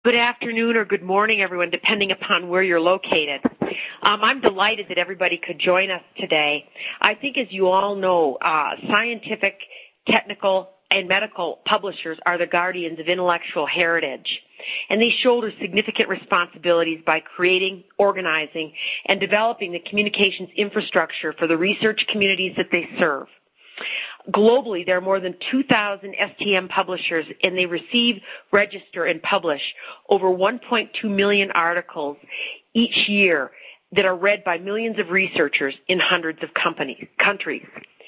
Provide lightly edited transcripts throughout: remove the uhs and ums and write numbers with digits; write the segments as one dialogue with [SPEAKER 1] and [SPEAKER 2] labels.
[SPEAKER 1] Good afternoon or good morning, everyone, depending upon where you're located. I'm delighted that everybody could join us today. I think, as you all know, scientific, technical, and medical publishers are the guardians of intellectual heritage, and they shoulder significant responsibilities by creating, organizing, and developing the communications infrastructure for the research communities that they serve. Globally, there are more than 2,000 STM publishers, and they receive, register, and publish over 1.2 million articles each year that are read by millions of researchers in hundreds of countries.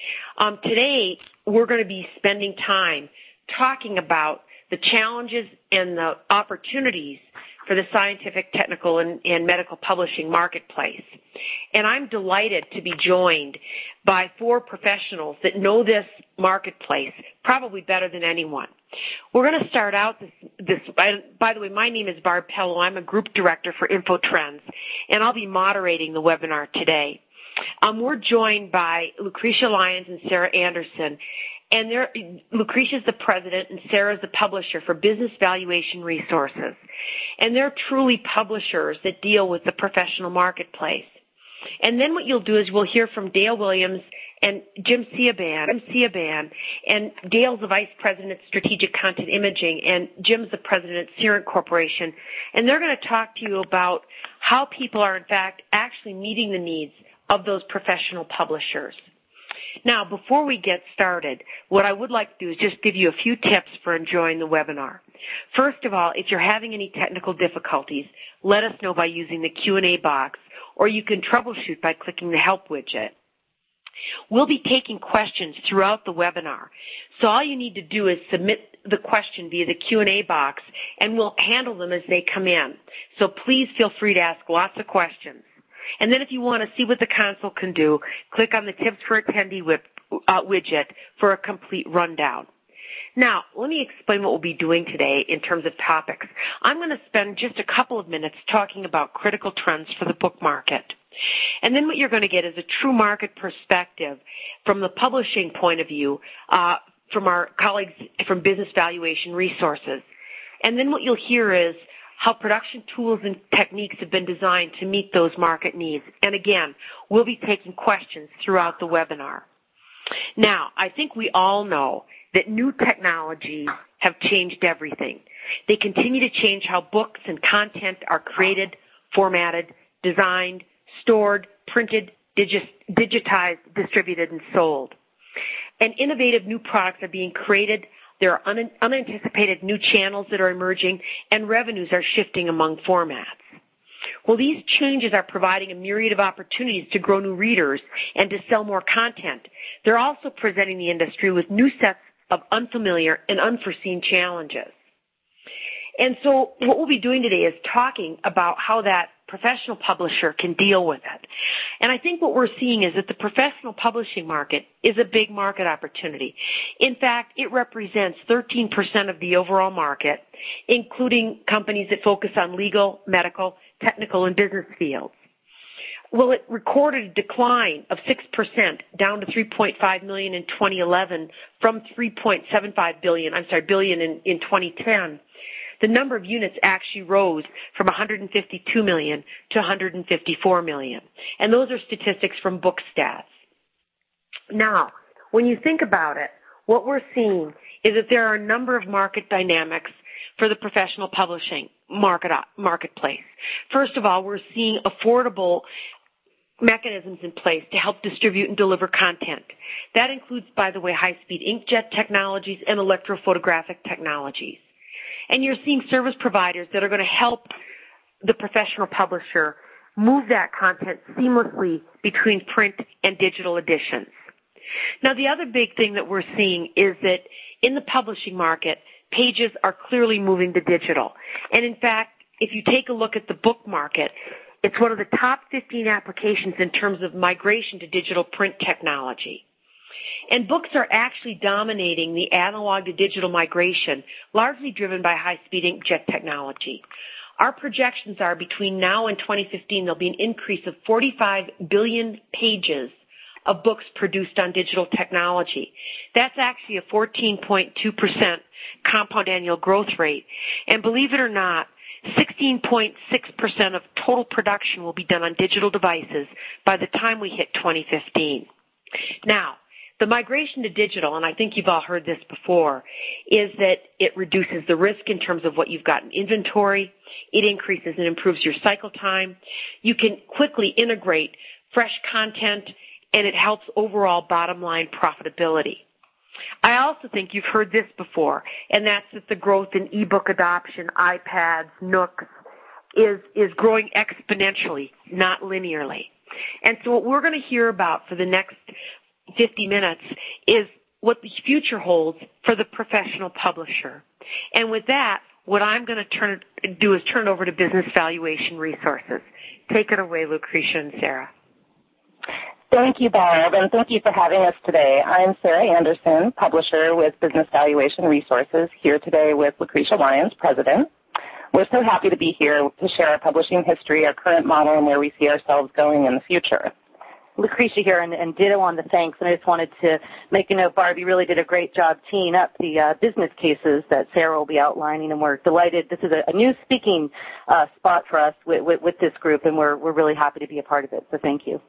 [SPEAKER 1] Today, we're going to be spending time talking about the challenges and the opportunities for the scientific, technical, and medical publishing marketplace. And I'm delighted to be joined by four professionals that know this marketplace probably better than anyone. We're going to start out by the way, my name is Barb Pello. I'm a group director for InfoTrends, and I'll be moderating the webinar today. We're joined by Lucretia Lyons and Sarah Anderson. And Lucretia is the president and Sarah is the publisher for Business Valuation Resources. And they're truly publishers that deal with the professional marketplace. And then what you'll do is we'll hear from Dale Williams and Jim Siaban. And Dale's the vice president of strategic content imaging, and Jim's the president at Cerent Corporation. And they're going to talk to you about how people are, in fact, actually meeting the needs of those professional publishers. Now, before we get started, what I would like to do is just give you a few tips for enjoying the webinar. First of all, if you're having any technical difficulties, let us know by using the Q&A box, or you can troubleshoot by clicking the Help widget. We'll be taking questions throughout the webinar, so all you need to do is submit the question via the Q&A box, and we'll handle them as they come in. So please feel free to ask lots of questions. And then if you want to see what the console can do, click on the Tips for Attendee widget for a complete rundown. Now, let me explain what we'll be doing today in terms of topics. I'm going to spend just a couple of minutes talking about critical trends for the book market. And then what you're going to get is a true market perspective from the publishing point of view from our colleagues from Business Valuation Resources. And then what you'll hear is how production tools and techniques have been designed to meet those market needs. And again, we'll be taking questions throughout the webinar. Now, I think we all know that new technologies have changed everything. They continue to change how books and content are created, formatted, designed, stored, printed, digitized, distributed, and sold. And innovative new products are being created. There are unanticipated new channels that are emerging, and revenues are shifting among formats. Well, these changes are providing a myriad of opportunities to grow new readers and to sell more content. They're also presenting the industry with new sets of unfamiliar and unforeseen challenges. And so what we'll be doing today is talking about how that professional publisher can deal with it. And I think what we're seeing is that the professional publishing market is a big market opportunity. In fact, it represents 13% of the overall market, including companies that focus on legal, medical, technical, and business fields. Well, it recorded a decline of 6%, down to 3.5 million in 2011 from 3.75 billion in 2010. The number of units actually rose from 152 million to 154 million. And those are statistics from BookStats. Now, when you think about it, what we're seeing is that there are a number of market dynamics for the professional publishing marketplace. First of all, we're seeing affordable mechanisms in place to help distribute and deliver content. That includes, by the way, high-speed inkjet technologies and electrophotographic technologies. And you're seeing service providers that are going to help the professional publisher move that content seamlessly between print and digital editions. Now, the other big thing that we're seeing is that in the publishing market, pages are clearly moving to digital. And in fact, if you take a look at the book market, it's one of the top 15 applications in terms of migration to digital print technology. And books are actually dominating the analog to digital migration, largely driven by high-speed inkjet technology. Our projections are between now and 2015, there'll be an increase of 45 billion pages of books produced on digital technology. That's actually a 14.2% compound annual growth rate. And believe it or not, 16.6% of total production will be done on digital devices by the time we hit 2015. Now, the migration to digital, and I think you've all heard this before, is that it reduces the risk in terms of what you've got in inventory. It increases and improves your cycle time. You can quickly integrate fresh content, and it helps overall bottom line profitability. I also think you've heard this before, and that's that the growth in ebook adoption, iPads, Nooks, is growing exponentially, not linearly. And so what we're going to hear about for the next 50 minutes is what the future holds for the professional publisher. And with that, what I'm going to do is turn over to Business Valuation Resources. Take it away, Lucretia and Sarah.
[SPEAKER 2] Thank you, Barb, and thank you for having us today. I'm Sarah Anderson, publisher with Business Valuation Resources, here today with Lucretia Lyons, president. We're so happy to be here to share our publishing history, our current model, and where we see ourselves going in the future.
[SPEAKER 3] Lucretia here, and ditto on the thanks. And I just wanted to make a note, Barb, you really did a great job teeing up the business cases that Sarah will be outlining, and we're delighted. This is a new speaking spot for us with this group, and we're really happy to be a part of it. So thank you.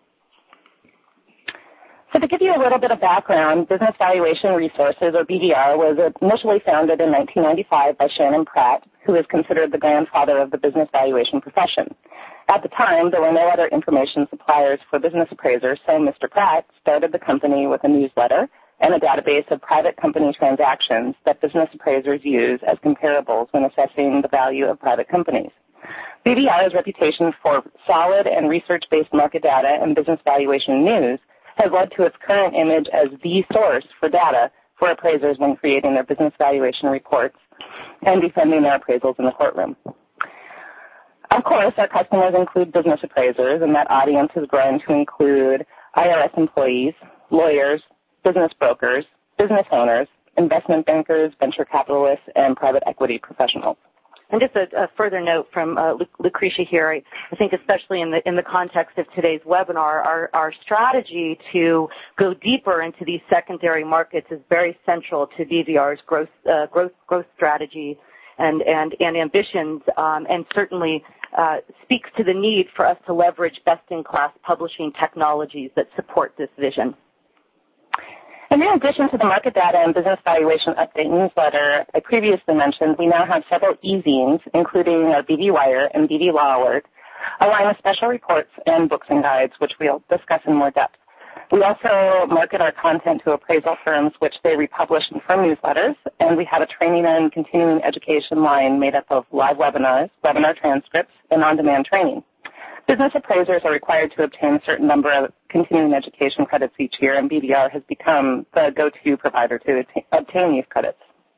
[SPEAKER 2] So to give you a little bit of background, Business Valuation Resources, or BVR, was initially founded in 1995 by Shannon Pratt, who is considered the grandfather of the business valuation profession. At the time, there were no other information suppliers for business appraisers, so Mr. Pratt started the company with a newsletter and a database of private company transactions that business appraisers use as comparables when assessing the value of private companies. BVR's reputation for solid and research-based market data and business valuation news has led to its current image as the source for data for appraisers when creating their business valuation reports and defending their appraisals in the courtroom. Of course, our customers include business appraisers, and that audience has grown to include IRS employees, lawyers, business brokers, business owners, investment bankers, venture capitalists, and private equity professionals.
[SPEAKER 3] And just a further note from Lucretia here, I think especially in the context of today's webinar, our strategy to go deeper into these secondary markets is very central to BVR's growth strategy and ambitions, and certainly speaks to the need for us to leverage best-in-class publishing technologies that support this vision.
[SPEAKER 2] And in addition to the market data and business valuation update newsletter I previously mentioned, we now have several e-zines, including our BV Wire and BV Law Alert, along with special reports and books and guides, which we'll discuss in more depth. We also market our content to appraisal firms, which they republish in firm newsletters, and we have a training and continuing education line made up of live webinars, webinar transcripts, and on-demand training. Business appraisers are required to obtain a certain number of continuing education credits each year, and BVR has become the go-to provider to obtain these credits.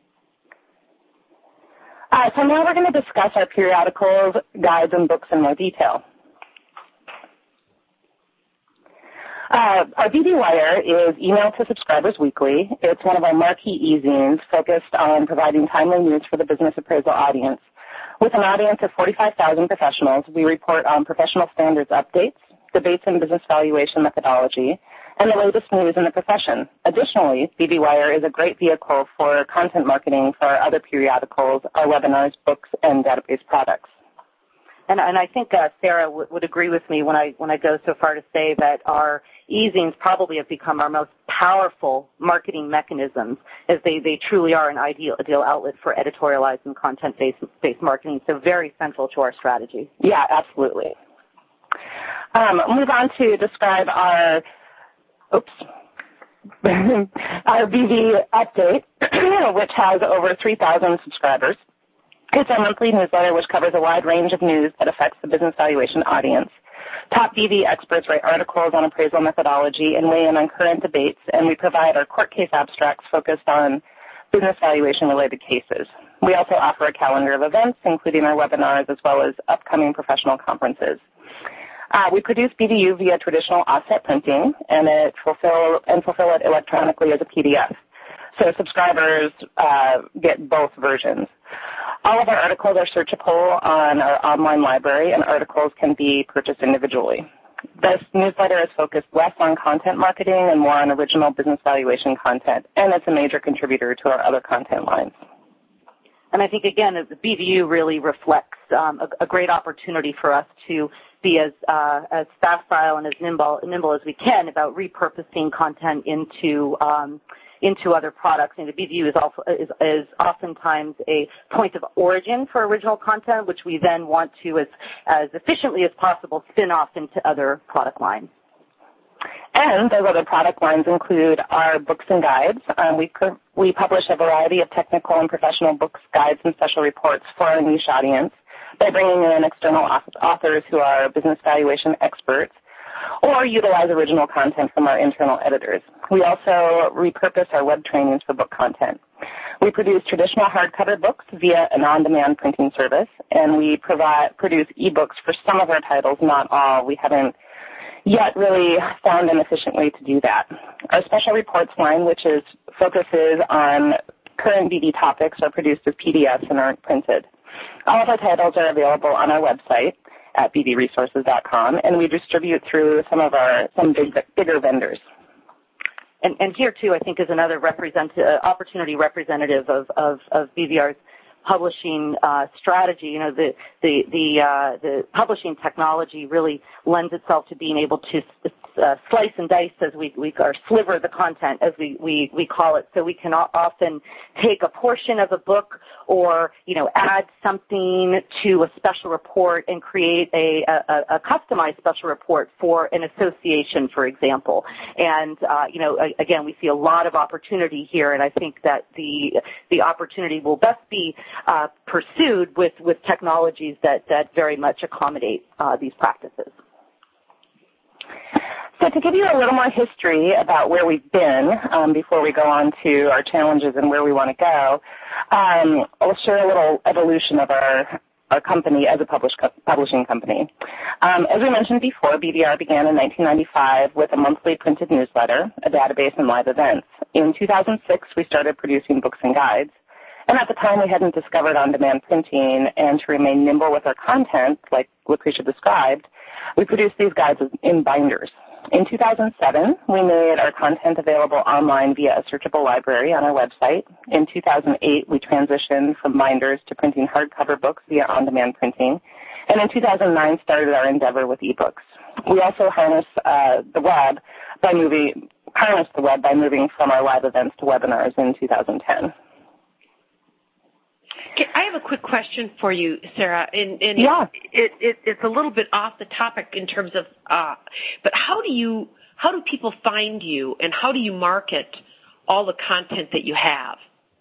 [SPEAKER 2] So now we're going to discuss our periodicals, guides, and books in more detail. Our BV Wire is emailed to subscribers weekly. It's one of our marquee e-zines focused on providing timely news for the business appraisal audience. With an audience of 45,000 professionals, we report on professional standards updates, debates in business valuation methodology, and the latest news in the profession. Additionally, BV Wire is a great vehicle for content marketing for our other periodicals, our webinars, books, and database products.
[SPEAKER 3] And I think Sarah would agree with me when I go so far to say that our e-zines probably have become our most powerful marketing mechanisms, as they truly are an ideal outlet for editorialized and content-based marketing, so very central to our strategy.
[SPEAKER 2] Yeah, absolutely. Move on to describe our BV Update, which has over 3,000 subscribers. It's a monthly newsletter which covers a wide range of news that affects the business valuation audience. Top BV experts write articles on appraisal methodology and weigh in on current debates, and we provide our court case abstracts focused on business valuation-related cases. We also offer a calendar of events, including our webinars, as well as upcoming professional conferences. We produce BVU via traditional offset printing, and fulfill it electronically as a PDF. So subscribers get both versions. All of our articles are searchable on our online library, and articles can be purchased individually. This newsletter is focused less on content marketing and more on original business valuation content, and it's a major contributor to our other content lines.
[SPEAKER 3] And I think, again, the BVU really reflects a great opportunity for us to be as facile and as nimble as we can about repurposing content into other products. And the BVU is oftentimes a point of origin for original content, which we then want to, as efficiently as possible, spin off into other product lines.
[SPEAKER 2] And those other product lines include our books and guides. We publish a variety of technical and professional books, guides, and special reports for our niche audience by bringing in external authors who are business valuation experts or utilize original content from our internal editors. We also repurpose our web trainings for book content. We produce traditional hardcover books via an on-demand printing service, and we produce ebooks for some of our titles, not all. We haven't yet really found an efficient way to do that. Our special reports line, which focuses on current BD topics, are produced as PDFs and aren't printed. All of our titles are available on our website at bdresources.com, and we distribute through some bigger vendors.
[SPEAKER 3] And here, too, I think is another opportunity representative of BVR's publishing strategy. You know, the publishing technology really lends itself to being able to slice and dice, as or sliver the content, as we call it. So we can often take a portion of a book or, add something to a special report and create a customized special report for an association, for example. And, again, we see a lot of opportunity here, and I think that the opportunity will best be pursued with technologies that very much accommodate these practices.
[SPEAKER 2] So to give you a little more history about where we've been before we go on to our challenges and where we want to go, I'll share a little evolution of our company as a publishing company. As we mentioned before, BVR began in 1995 with a monthly printed newsletter, a database, and live events. In 2006, we started producing books and guides. And at the time, we hadn't discovered on-demand printing, and to remain nimble with our content, like Lucretia described, we produced these guides in binders. In 2007, we made our content available online via a searchable library on our website. In 2008, we transitioned from binders to printing hardcover books via on-demand printing. And in 2009, started our endeavor with ebooks. We also harnessed the web by moving from our live events to webinars in 2010.
[SPEAKER 1] I have a quick question for you, Sarah.
[SPEAKER 2] Yeah.
[SPEAKER 1] It's a little bit off the topic in terms of, but how do people find you, and how do you market all the content that you have?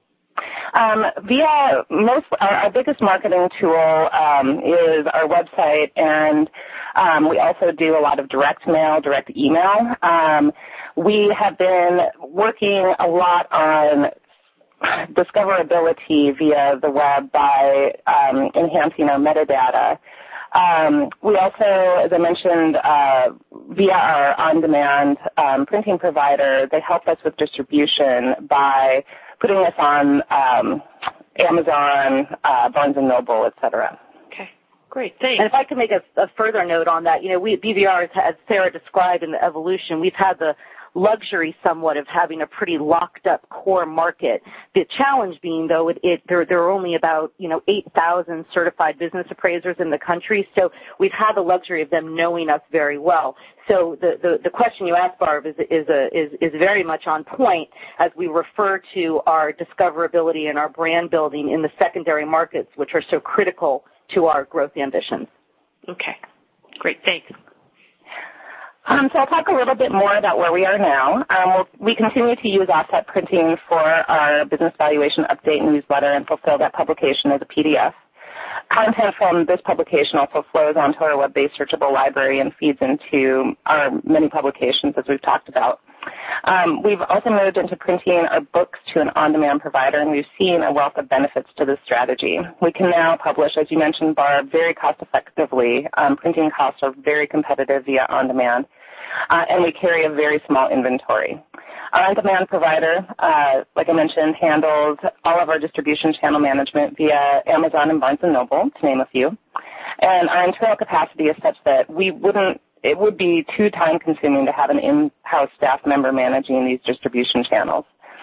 [SPEAKER 2] Via our biggest marketing tool is our website, and we also do a lot of direct mail, direct email. We have been working a lot on discoverability via the web by enhancing our metadata. We also, as I mentioned, via our on-demand printing provider, they help us with distribution by putting us on Amazon, Barnes & Noble, et cetera.
[SPEAKER 1] Okay, great, thanks.
[SPEAKER 3] And if I could make a further note on that, we at BVR, as Sarah described in the evolution, we've had the luxury somewhat of having a pretty locked up core market. The challenge being, though, there are only about 8,000 certified business appraisers in the country, so we've had the luxury of them knowing us very well. So the question you asked, Barb, is very much on point as we refer to our discoverability and our brand building in the secondary markets, which are so critical to our growth ambitions.
[SPEAKER 1] Okay, great, thanks.
[SPEAKER 2] So I'll talk a little bit more about where we are now. We continue to use offset printing for our business valuation update newsletter and fulfill that publication as a PDF. Content from this publication also flows onto our web-based searchable library and feeds into our many publications, as we've talked about. We've also moved into printing our books to an on-demand provider, and we've seen a wealth of benefits to this strategy. We can now publish, as you mentioned, Barb, very cost-effectively. Printing costs are very competitive via on-demand, and we carry a very small inventory. Our on-demand provider, like I mentioned, handles all of our distribution channel management via Amazon and Barnes & Noble, to name a few. And our internal capacity is such that it would be too time-consuming to have an in-house staff member managing these distribution channels.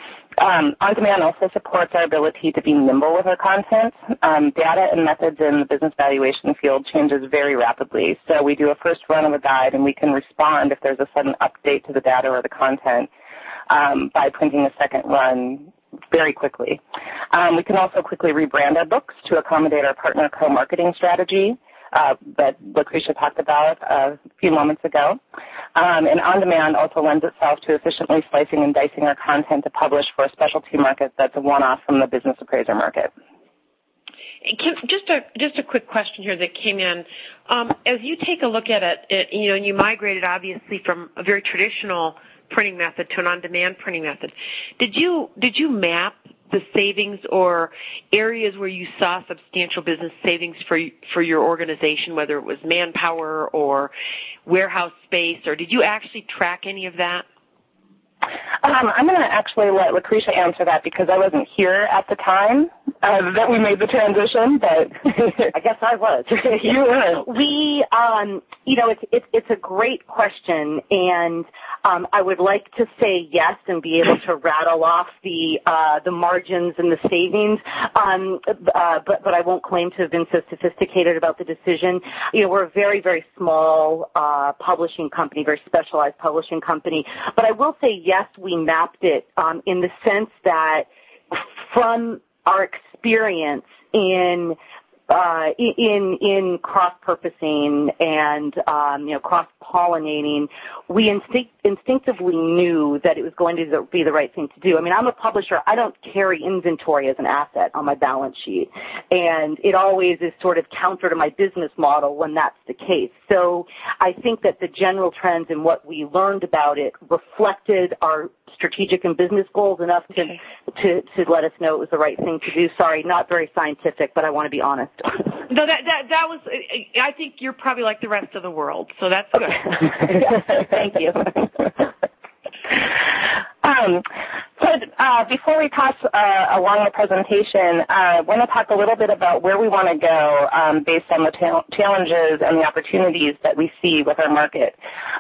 [SPEAKER 2] On-demand also supports our ability to be nimble with our content. Data and methods in the business valuation field changes very rapidly. So we do a first run of a guide, and we can respond if there's a sudden update to the data or the content by printing a second run very quickly. We can also quickly rebrand our books to accommodate our partner co-marketing strategy that Lucretia talked about a few moments ago. And on-demand also lends itself to efficiently slicing and dicing our content to publish for a specialty market that's a one-off from the business appraiser market.
[SPEAKER 1] Kim, just a quick question here that came in. As you take a look at it, and you migrated obviously from a very traditional printing method to an on-demand printing method, did you map the savings or areas where you saw substantial business savings for your organization, whether it was manpower or warehouse space, or did you actually track any of that?
[SPEAKER 2] I'm going to actually let Lucretia answer that because I wasn't here at the time that we made the transition, but
[SPEAKER 3] I guess I was.
[SPEAKER 2] You were.
[SPEAKER 3] We, it's a great question, and I would like to say yes and be able to rattle off the margins and the savings, but I won't claim to have been so sophisticated about the decision. We're a very, very small publishing company, very specialized publishing company, but I will say yes, we mapped it in the sense that from our experience in cross-purposing and cross-pollinating, we instinctively knew that it was going to be the right thing to do. I mean, I'm a publisher. I don't carry inventory as an asset on my balance sheet, and it always is sort of counter to my business model when that's the case. So I think that the general trends and what we learned about it reflected our strategic and business goals enough to let us know it was the right thing to do. Sorry, not very scientific, but I want to be honest.
[SPEAKER 1] No, that was, I think you're probably like the rest of the world, so that's good.
[SPEAKER 2] Thank you. Before we pass along the presentation, I want to talk a little bit about where we want to go based on the challenges and the opportunities that we see with our market.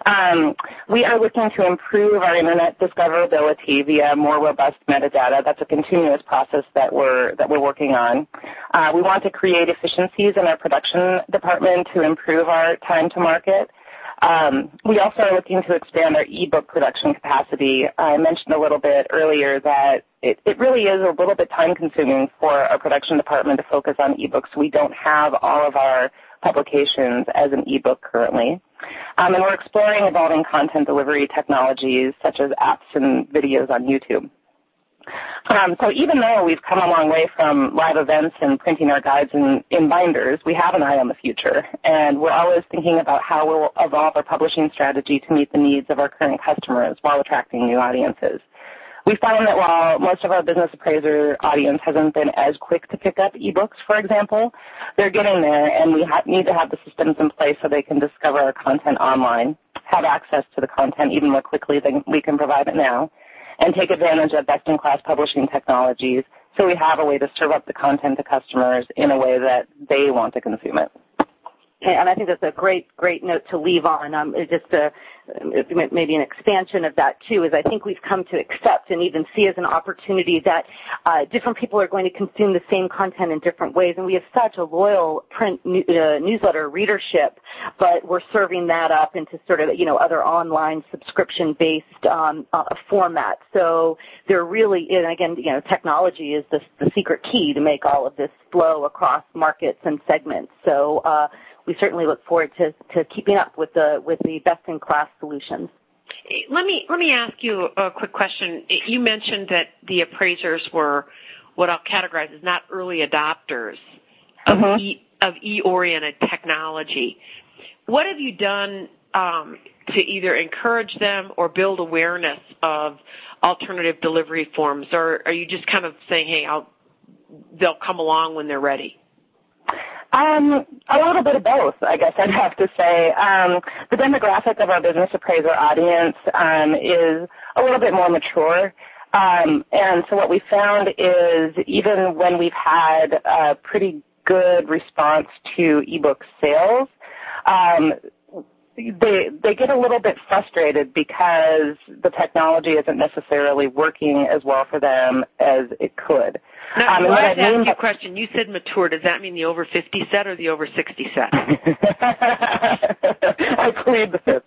[SPEAKER 2] We are looking to improve our internet discoverability via more robust metadata. That's a continuous process that we're working on. We want to create efficiencies in our production department to improve our time to market. We also are looking to expand our ebook production capacity. I mentioned a little bit earlier that it really is a little bit time-consuming for our production department to focus on ebooks. We don't have all of our publications as an ebook currently. And we're exploring evolving content delivery technologies such as apps and videos on YouTube. So even though we've come a long way from live events and printing our guides in binders, we have an eye on the future, and we're always thinking about how we'll evolve our publishing strategy to meet the needs of our current customers while attracting new audiences. We found that while most of our business appraiser audience hasn't been as quick to pick up ebooks, for example, they're getting there, and we need to have the systems in place so they can discover our content online, have access to the content even more quickly than we can provide it now, and take advantage of best-in-class publishing technologies so we have a way to serve up the content to customers in a way that they want to consume it.
[SPEAKER 3] And I think that's a great note to leave on. Maybe an expansion of that, too, is I think we've come to accept and even see as an opportunity that different people are going to consume the same content in different ways. And we have such a loyal print newsletter readership, but we're serving that up into sort of, other online subscription-based formats. So there really is, and again, technology is the secret key to make all of this flow across markets and segments. So we certainly look forward to keeping up with the best-in-class solutions.
[SPEAKER 1] Let me ask you a quick question. You mentioned that the appraisers were what I'll categorize as not early adopters of e-oriented technology. What have you done to either encourage them or build awareness of alternative delivery forms, or are you just kind of saying, hey, they'll come along when they're ready?
[SPEAKER 2] A little bit of both, I guess I'd have to say. The demographic of our business appraiser audience is a little bit more mature. And so what we found is even when we've had a pretty good response to ebook sales, they get a little bit frustrated because the technology isn't necessarily working as well for them as it could.
[SPEAKER 1] Now, I have to ask you a question. You said mature. Does that mean the over 50 set or the over 60 set?
[SPEAKER 2] I plead the fifth.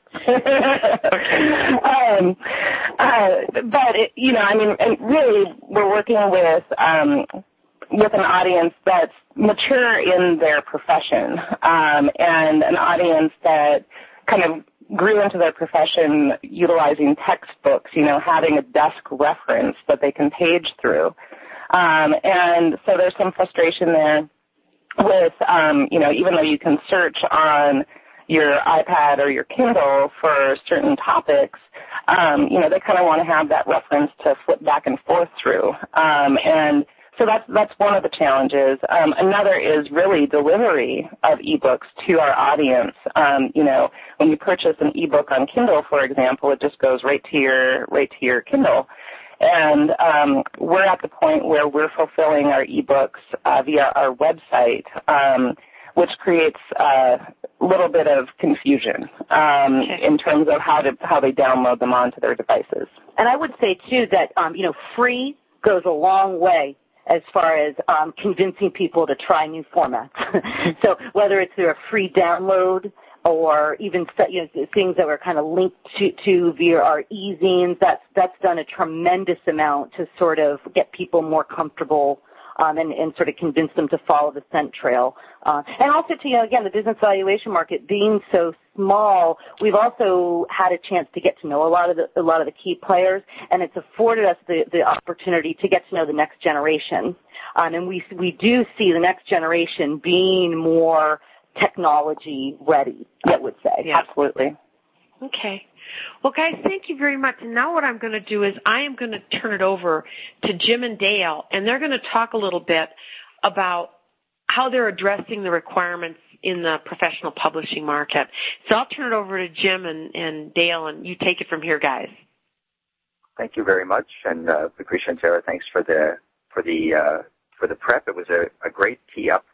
[SPEAKER 2] But and really, we're working with an audience that's mature in their profession, and an audience that kind of grew into their profession utilizing textbooks, having a desk reference that they can page through. And so there's some frustration there with, even though you can search on your iPad or your Kindle for certain topics, they kind of want to have that reference to flip back and forth through. And so that's one of the challenges. Another is really delivery of ebooks to our audience. When you purchase an ebook on Kindle, for example, it just goes right to your Kindle. And we're at the point where we're fulfilling our ebooks via our website, which creates a little bit of confusion in terms of how they download them onto their devices.
[SPEAKER 3] And I would say, too, that, free goes a long way as far as convincing people to try new formats. So whether it's through a free download or even things that were kind of linked to via our e-zines, that's done a tremendous amount to sort of get people more comfortable and sort of convince them to follow the scent trail. And also, again, the business valuation market being so small, we've also had a chance to get to know a lot of the key players, and it's afforded us the opportunity to get to know the next generation. And we do see the next generation being more technology ready, I would say.
[SPEAKER 2] Yeah. Absolutely.
[SPEAKER 1] Okay. Well, guys, thank you very much. And now what I'm going to do is I am going to turn it over to Jim and Dale, and they're going to talk a little bit about how they're addressing the requirements in the professional publishing market. So I'll turn it over to Jim and Dale, and you take it from here, guys.
[SPEAKER 4] Thank you very much, and Lucretia and Sarah, thanks for the prep. It was a great tee up.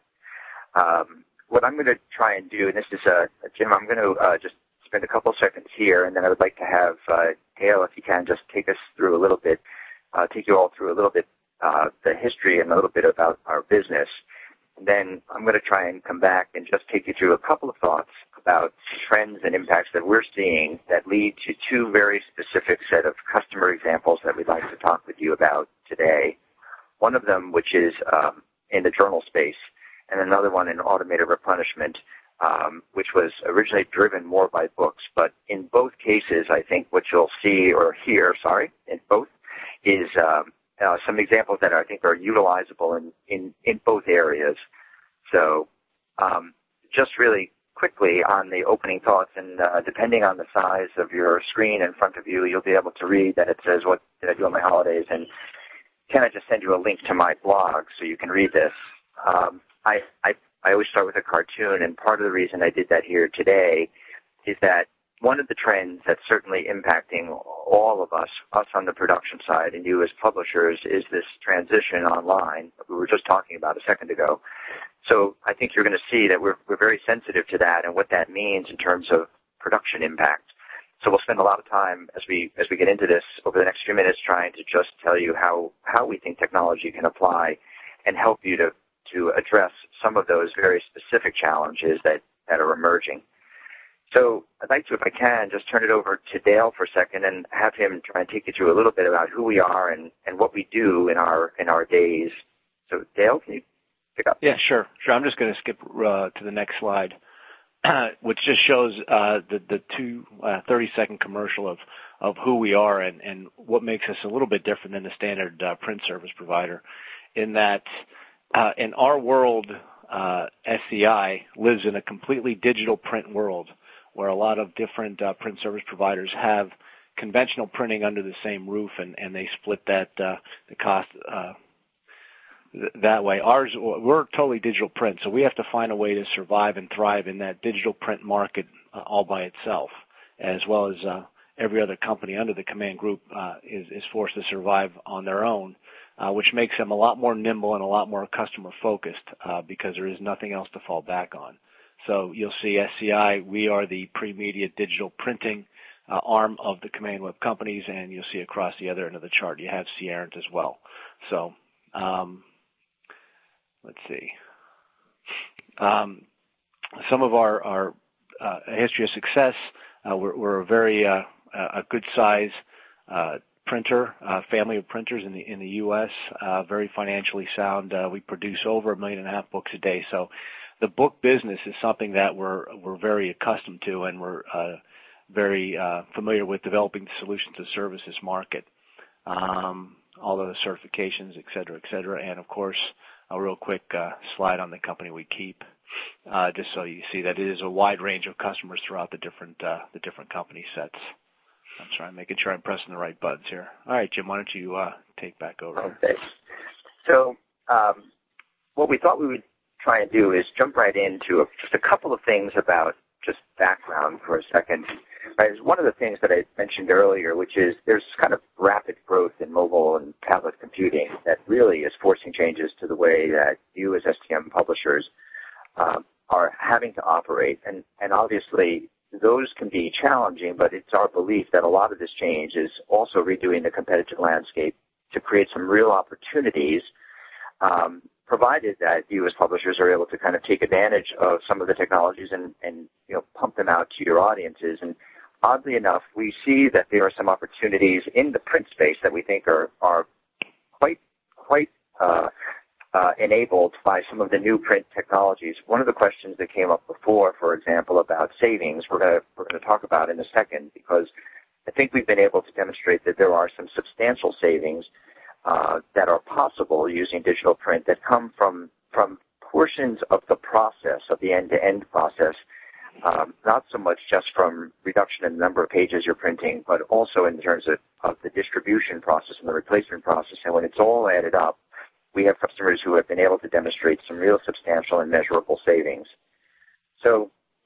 [SPEAKER 4] What I'm going to try and do, and this is Jim, I'm going to just spend a couple seconds here, and then I would like to have Dale, if you can, just take us through a little bit, take you all through a little bit the history and a little bit about our business. And then I'm going to try and come back and just take you through a couple of thoughts about trends and impacts that we're seeing that lead to two very specific set of customer examples that we'd like to talk with you about today. One of them, which is in the journal space, and another one in automated replenishment, which was originally driven more by books. But in both cases, I think what you'll see or hear, in both, is some examples that I think are utilizable in both areas. So just really quickly on the opening thoughts, and depending on the size of your screen in front of you, you'll be able to read that it says, what did I do on my holidays? And can I just send you a link to my blog so you can read this? I always start with a cartoon, and part of the reason I did that here today is that one of the trends that's certainly impacting all of us on the production side, and you as publishers, is this transition online that we were just talking about a second ago. So I think you're going to see that we're very sensitive to that and what that means in terms of production impact. So we'll spend a lot of time as we get into this over the next few minutes trying to just tell you how we think technology can apply and help you to address some of those very specific challenges that are emerging. So I'd like to, if I can, just turn it over to Dale for a second and have him try and take you through a little bit about who we are and what we do in our days. So Dale, can you pick up?
[SPEAKER 5] Yeah, sure. I'm just going to skip to the next slide, which just shows the 30-second commercial of who we are and what makes us a little bit different than the standard print service provider, in that in our world, SCI lives in a completely digital print world where a lot of different print service providers have conventional printing under the same roof, and they split the cost that way. We're totally digital print, so we have to find a way to survive and thrive in that digital print market all by itself, as well as every other company under the Command Group is forced to survive on their own. Which makes them a lot more nimble and a lot more customer-focused because there is nothing else to fall back on. So you'll see SCI, we are the pre-media digital printing arm of the Command Web companies, and you'll see across the other end of the chart you have Sierent as well. So let's see. Some of our history of success, we're a very a good size printer, family of printers in the U.S., very financially sound. We produce over 1.5 million books a day. So the book business is something that we're very accustomed to, and we're very familiar with developing the solutions to service this market. All of the certifications, et cetera, and of course, a real quick slide on the company we keep, just so you see that it is a wide range of customers throughout the different company sets. I'm sorry, making sure I'm pressing the right buttons here. All right, Jim, why don't you take back over?
[SPEAKER 4] Okay. So what we thought we would try and do is jump right into just a couple of things about just background for a second. Right, one of the things that I mentioned earlier, which is there's kind of rapid growth in mobile and tablet computing that really is forcing changes to the way that you as STM publishers are having to operate. And obviously those can be challenging, but it's our belief that a lot of this change is also redoing the competitive landscape to create some real opportunities, provided that you as publishers are able to kind of take advantage of some of the technologies and pump them out to your audiences. And oddly enough, we see that there are some opportunities in the print space that we think are quite enabled by some of the new print technologies. One of the questions that came up before, for example, about savings, we're going to talk about in a second, because I think we've been able to demonstrate that there are some substantial savings that are possible using digital print that come from portions of the process, of the end-to-end process, not so much just from reduction in the number of pages you're printing, but also in terms of the distribution process and the replacement process. And when it's all added up, we have customers who have been able to demonstrate some real substantial and measurable savings. So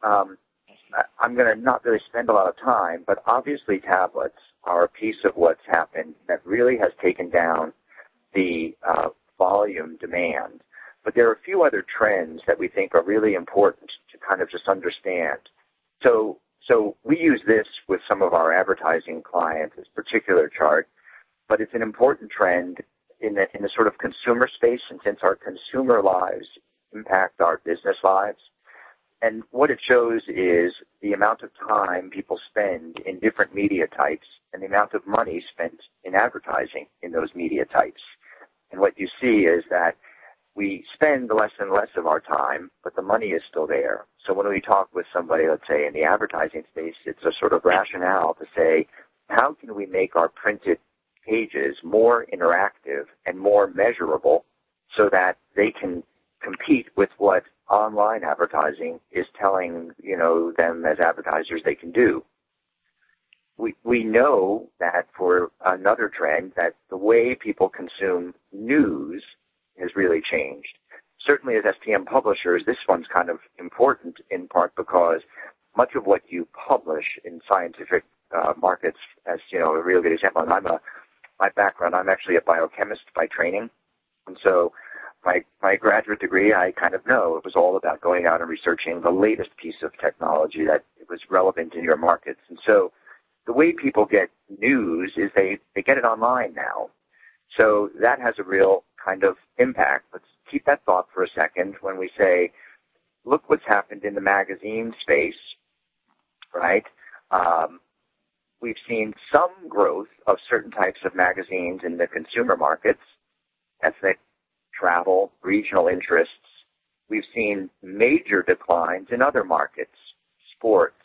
[SPEAKER 4] I'm going to not really spend a lot of time, but obviously tablets are a piece of what's happened that really has taken down the volume demand. But there are a few other trends that we think are really important to kind of just understand. So we use this with some of our advertising clients, this particular chart, but it's an important trend in the sort of consumer space, and since our consumer lives impact our business lives. And what it shows is the amount of time people spend in different media types and the amount of money spent in advertising in those media types. And what you see is that we spend less and less of our time, but the money is still there. So when we talk with somebody, let's say in the advertising space, it's a sort of rationale to say, how can we make our printed pages more interactive and more measurable so that they can compete with what online advertising is telling, them as advertisers they can do. We know that for another trend that the way people consume news has really changed. Certainly as STM publishers, this one's kind of important in part because much of what you publish in scientific markets, as a real good example, and my background, I'm actually a biochemist by training, and so my graduate degree, I kind of know it was all about going out and researching the latest piece of technology that was relevant in your markets. And so the way people get news is they get it online now. So that has a real kind of impact. Let's keep that thought for a second when we say, look what's happened in the magazine space, right? We've seen some growth of certain types of magazines in the consumer markets, ethnic, travel, regional interests. We've seen major declines in other markets, sports,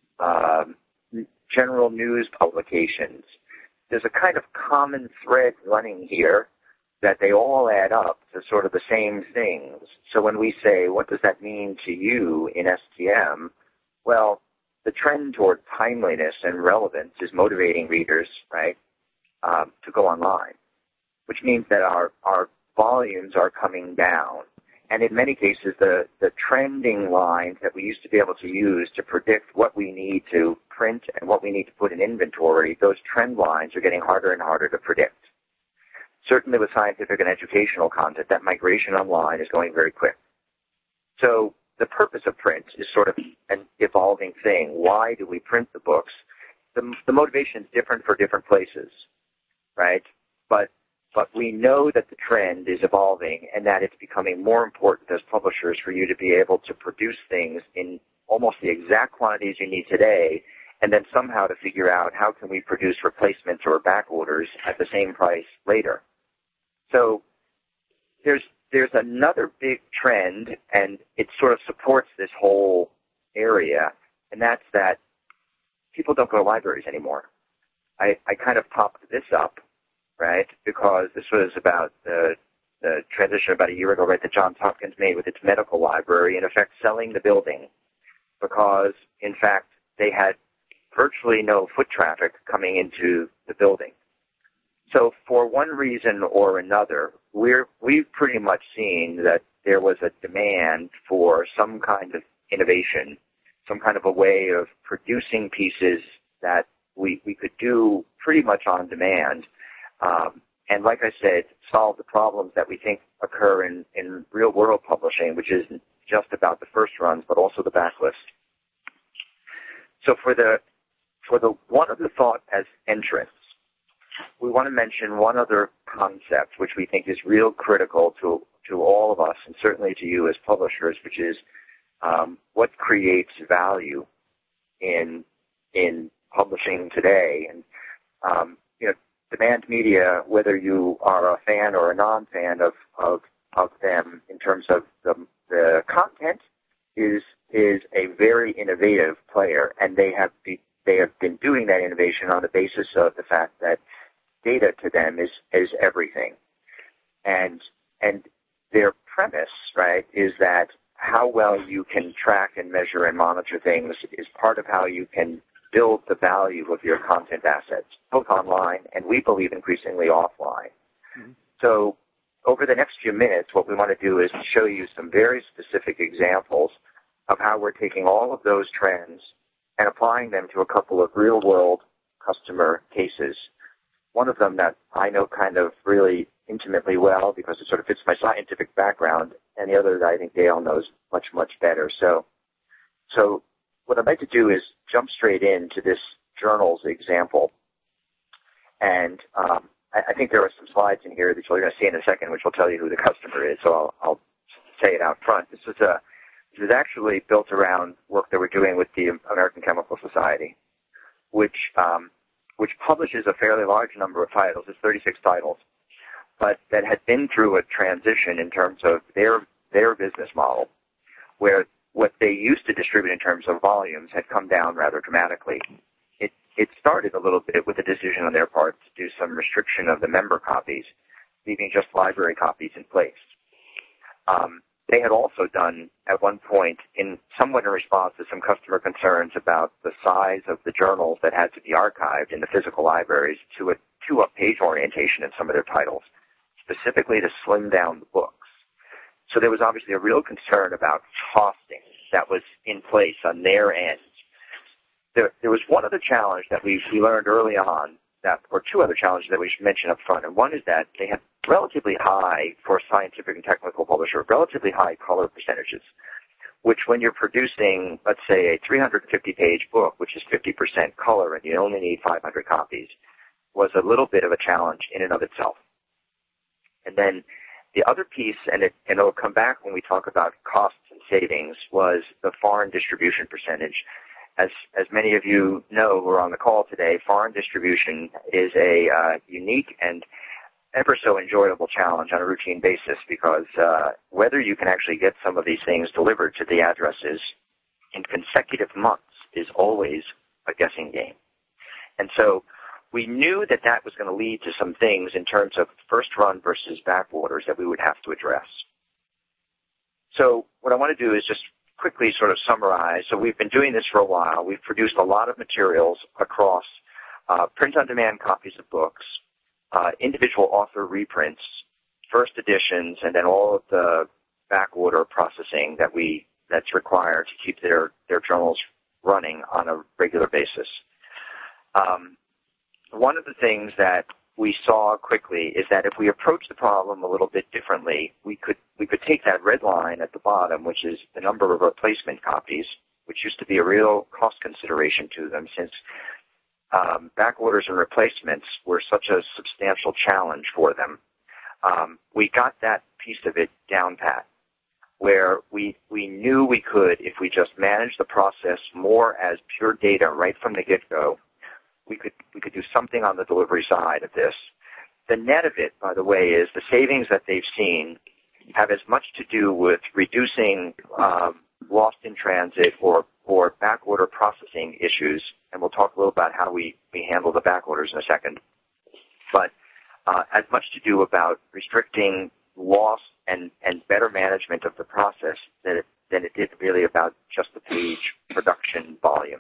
[SPEAKER 4] general news publications. There's a kind of common thread running here that they all add up to sort of the same things. So when we say, what does that mean to you in STM? Well, the trend toward timeliness and relevance is motivating readers, right, to go online, which means that our volumes are coming down. And in many cases, the trending lines that we used to be able to use to predict what we need to print and what we need to put in inventory, those trend lines are getting harder and harder to predict. Certainly with scientific and educational content, that migration online is going very quick. So the purpose of print is sort of an evolving thing. Why do we print the books? The motivation is different for different places, right? But we know that the trend is evolving and that it's becoming more important as publishers for you to be able to produce things in almost the exact quantities you need today, and then somehow to figure out how can we produce replacements or back orders at the same price later. So there's another big trend, and it sort of supports this whole area, and that's that people don't go to libraries anymore. I kind of popped this up, right, because this was about the transition about a year ago, right, that Johns Hopkins made with its medical library, in effect selling the building because, in fact, they had virtually no foot traffic coming into the building. So for one reason or another, we've pretty much seen that there was a demand for some kind of innovation, some kind of a way of producing pieces that we could do pretty much on demand. And like I said, solve the problems that we think occur in real-world publishing, which isn't just about the first runs, but also the backlist. So for the one other thought as entrance, we want to mention one other concept which we think is real critical to all of us, and certainly to you as publishers, which is what creates value in publishing today. And demand media, whether you are a fan or a non-fan of them in terms of the content, is a very innovative player, and they have been doing that innovation on the basis of the fact that data to them is everything. And their premise, right, is that how well you can track and measure and monitor things is part of how you can build the value of your content assets, both online and we believe increasingly offline. Mm-hmm. So over the next few minutes, what we want to do is show you some very specific examples of how we're taking all of those trends and applying them to a couple of real-world customer cases. One of them that I know kind of really intimately well because it sort of fits my scientific background, and the other that I think Dale knows much, much better. So what I'd like to do is jump straight into this journal's example. And I think there are some slides in here that you're going to see in a second, which will tell you who the customer is, so I'll say it out front. This was actually built around work that we're doing with the American Chemical Society, which publishes a fairly large number of titles. It's 36 titles, but that had been through a transition in terms of their business model, where what they used to distribute in terms of volumes had come down rather dramatically. It started a little bit with a decision on their part to do some restriction of the member copies, leaving just library copies in place. They had also done, at one point, somewhat in response to some customer concerns about the size of the journals that had to be archived in the physical libraries, to a two-up page orientation in some of their titles, specifically to slim down the books. So there was obviously a real concern about costing that was in place on their end. There was one other challenge that we learned early on, or two other challenges that we should mention up front. And one is that they had relatively high, for a scientific and technical publisher, relatively high color percentages, which when you're producing, let's say, a 350-page book, which is 50% color, and you only need 500 copies, was a little bit of a challenge in and of itself. And then the other piece, and it'll come back when we talk about costs and savings, was the foreign distribution percentage. As many of you know who are on the call today, foreign distribution is a unique and ever so enjoyable challenge on a routine basis, because whether you can actually get some of these things delivered to the addresses in consecutive months is always a guessing game. And so we knew that was going to lead to some things in terms of first run versus back orders that we would have to address. So what I want to do is just quickly sort of summarize. So we've been doing this for a while. We've produced a lot of materials across print-on-demand copies of books, individual author reprints, first editions, and then all of the back order processing that's required to keep their journals running on a regular basis. One of the things that we saw quickly is that if we approach the problem a little bit differently, we could take that red line at the bottom, which is the number of replacement copies, which used to be a real cost consideration to them since back orders and replacements were such a substantial challenge for them. We got that piece of it down pat, where we knew we could, if we just managed the process more as pure data right from the get-go, we could do something on the delivery side of this. The net of it, by the way, is the savings that they've seen have as much to do with reducing lost in transit or back order processing issues, and we'll talk a little about how we handle the back orders in a second, but as much to do about restricting loss and better management of the process than it did really about just the page production volumes.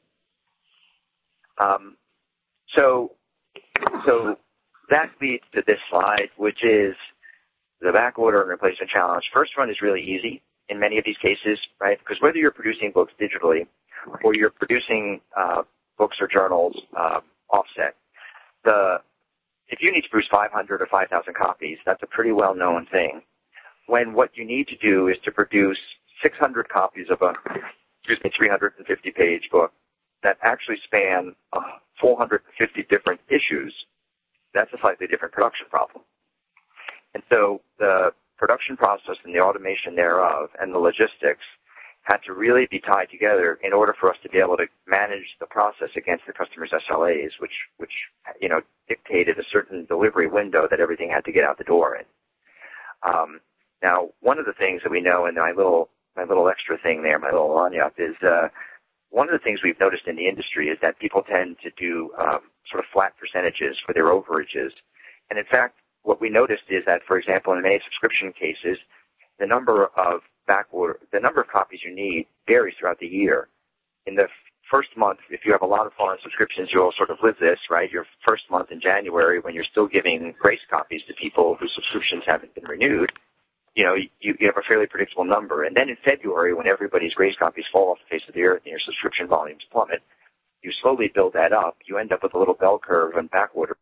[SPEAKER 4] So that leads to this slide, which is the back order and replacement challenge. First one is really easy in many of these cases, right? Because whether you're producing books digitally or you're producing books or journals offset, if you need to produce 500 or 5,000 copies, that's a pretty well-known thing. When what you need to do is to produce 600 copies of a 350-page book that actually span 450 different issues, that's a slightly different production problem. And so the production process and the automation thereof and the logistics had to really be tied together in order for us to be able to manage the process against the customer's SLAs, which dictated a certain delivery window that everything had to get out the door in. Now, one of the things that we know, and my little extra thing there, my little lagniappe, is one of the things we've noticed in the industry is that people tend to do sort of flat percentages for their overages. And in fact, what we noticed is that, for example, in many subscription cases, the number of copies you need varies throughout the year. In the first month, if you have a lot of foreign subscriptions, you'll sort of live this, right? Your first month in January, when you're still giving grace copies to people whose subscriptions haven't been renewed, you have a fairly predictable number. And then in February, when everybody's grace copies fall off the face of the earth and your subscription volumes plummet, you slowly build that up. You end up with a little bell curve and back order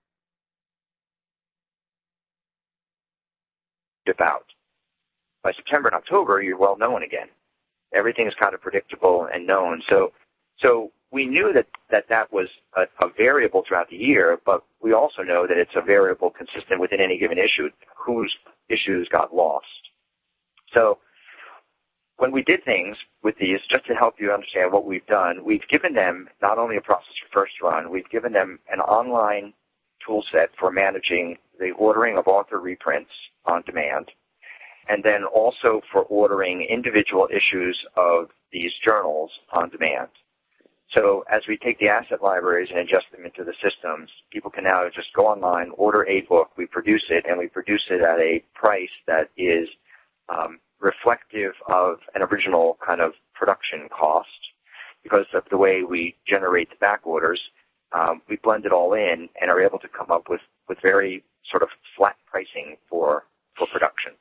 [SPEAKER 4] about. By September and October, you're well known again. Everything is kind of predictable and known. So we knew that was a variable throughout the year, but we also know that it's a variable consistent within any given issue, whose issues got lost. So when we did things with these, just to help you understand what we've done, we've given them not only a process for first run, we've given them an online tool set for managing the ordering of author reprints on demand, and then also for ordering individual issues of these journals on demand. So as we take the asset libraries and ingest them into the systems, people can now just go online, order a book, we produce it, and we produce it at a price that is reflective of an original kind of production cost. Because of the way we generate the back orders, we blend it all in and are able to come up with very sort of flat pricing for production.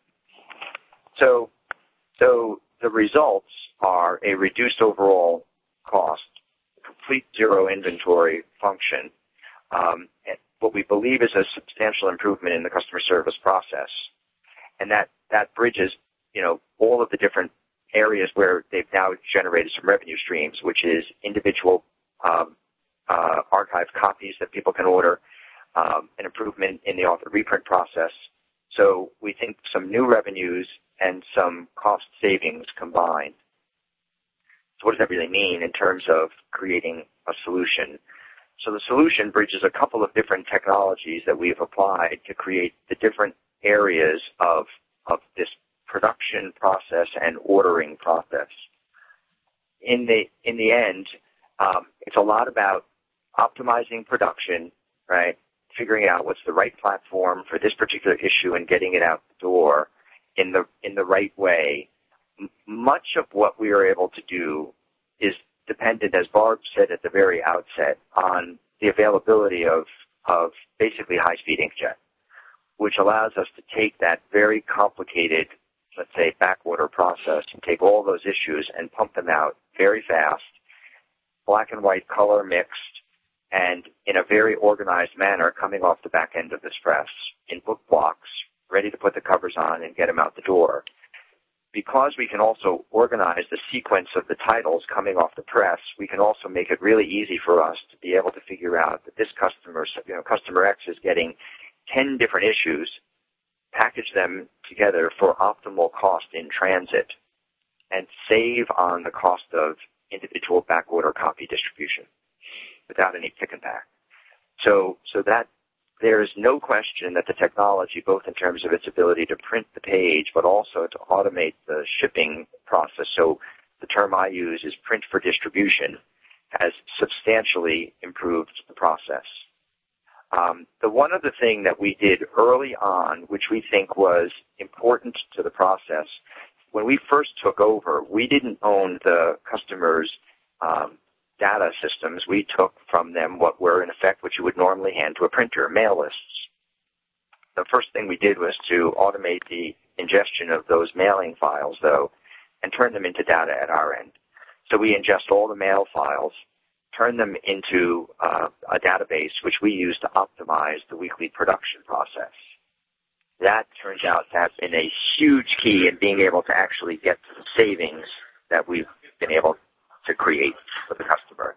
[SPEAKER 4] So the results are a reduced overall cost, complete zero inventory function, and what we believe is a substantial improvement in the customer service process. And that bridges, all of the different areas where they've now generated some revenue streams, which is individual archived copies that people can order, an improvement in the author reprint process. So we think some new revenues and some cost savings combined. So what does that really mean in terms of creating a solution? So the solution bridges a couple of different technologies that we've applied to create the different areas of this production process and ordering process. In the end, it's a lot about optimizing production, right? Figuring out what's the right platform for this particular issue and getting it out the door in the right way. Much of what we are able to do is dependent, as Barb said at the very outset, on the availability of basically high-speed inkjet, which allows us to take that very complicated, let's say, backorder process and take all those issues and pump them out very fast, black and white color mixed, and in a very organized manner coming off the back end of this press in book blocks, ready to put the covers on and get them out the door. Because we can also organize the sequence of the titles coming off the press, we can also make it really easy for us to be able to figure out that this customer X is getting 10 different issues, package them together for optimal cost in transit, and save on the cost of individual backorder copy distribution without any pick and pack. So that there is no question that the technology, both in terms of its ability to print the page, but also to automate the shipping process, so the term I use is print for distribution, has substantially improved the process. The one other thing that we did early on, which we think was important to the process, when we first took over, we didn't own the customer's data systems. We took from them what were, in effect, what you would normally hand to a printer, mail lists. The first thing we did was to automate the ingestion of those mailing files, though, and turn them into data at our end. So we ingest all the mail files, turn them into a database, which we use to optimize the weekly production process. That turns out to have been a huge key in being able to actually get to the savings that we've been able to create for the customer.